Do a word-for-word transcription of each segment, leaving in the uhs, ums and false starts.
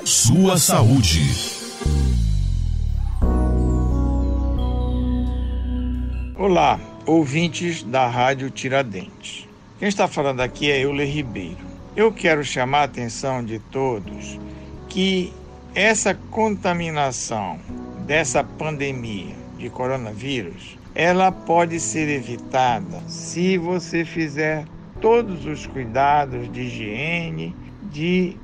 Sua saúde. Olá, ouvintes da Rádio Tiradentes. Quem está falando aqui é Euler Ribeiro. Eu quero chamar a atenção de todos que essa contaminação dessa pandemia de coronavírus, ela pode ser evitada se você fizer todos os cuidados de higiene, de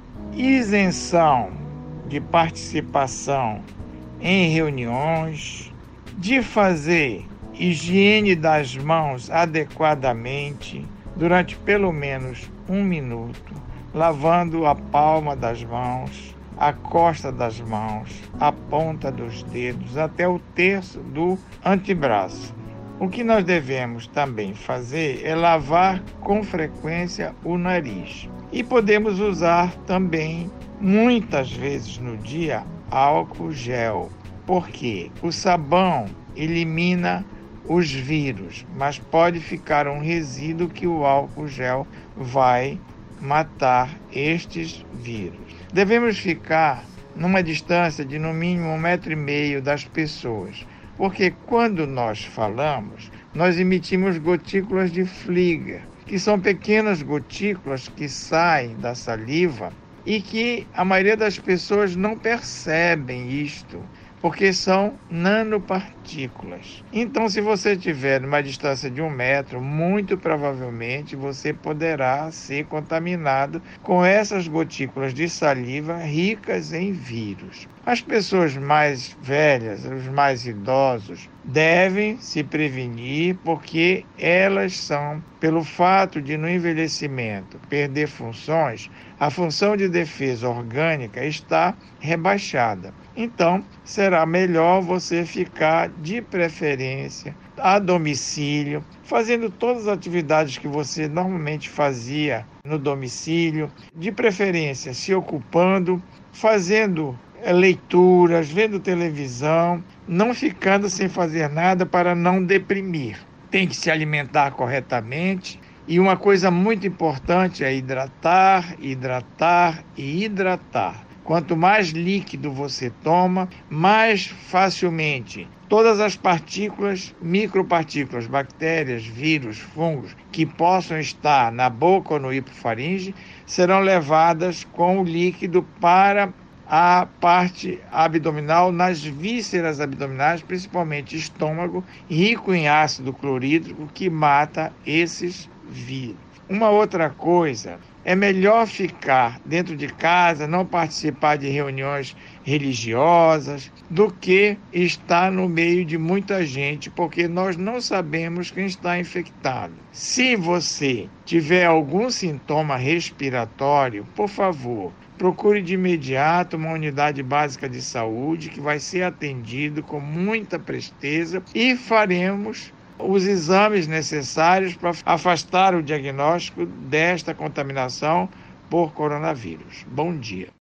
isenção de participação em reuniões, de fazer higiene das mãos adequadamente durante pelo menos um minuto, lavando a palma das mãos, a costa das mãos, a ponta dos dedos, até o terço do antebraço. O que nós devemos também fazer é lavar com frequência o nariz. E podemos usar também, muitas vezes no dia, álcool gel, porque o sabão elimina os vírus, mas pode ficar um resíduo que o álcool gel vai matar estes vírus. Devemos ficar numa distância de no mínimo um metro e meio das pessoas, porque quando nós falamos, nós emitimos gotículas de Fleger, que são pequenas gotículas que saem da saliva e que a maioria das pessoas não percebem isto, porque são nanopartículas. Então, se você estiver numa distância de um metro, muito provavelmente você poderá ser contaminado com essas gotículas de saliva ricas em vírus. As pessoas mais velhas, os mais idosos, devem se prevenir porque elas são, pelo fato de no envelhecimento perder funções, a função de defesa orgânica está rebaixada. Então, será melhor você ficar de preferência a domicílio, fazendo todas as atividades que você normalmente fazia no domicílio, de preferência se ocupando, fazendo leituras, vendo televisão, não ficando sem fazer nada para não deprimir. Tem que se alimentar corretamente e uma coisa muito importante é hidratar, hidratar e hidratar. Quanto mais líquido você toma, mais facilmente todas as partículas, micropartículas, bactérias, vírus, fungos que possam estar na boca ou no hipofaringe serão levadas com o líquido para a parte abdominal, nas vísceras abdominais, principalmente estômago, rico em ácido clorídrico, que mata esses vírus. Uma outra coisa, é melhor ficar dentro de casa, não participar de reuniões religiosas, do que estar no meio de muita gente, porque nós não sabemos quem está infectado. Se você tiver algum sintoma respiratório, por favor, procure de imediato uma unidade básica de saúde que vai ser atendido com muita presteza e faremos os exames necessários para afastar o diagnóstico desta contaminação por coronavírus. Bom dia.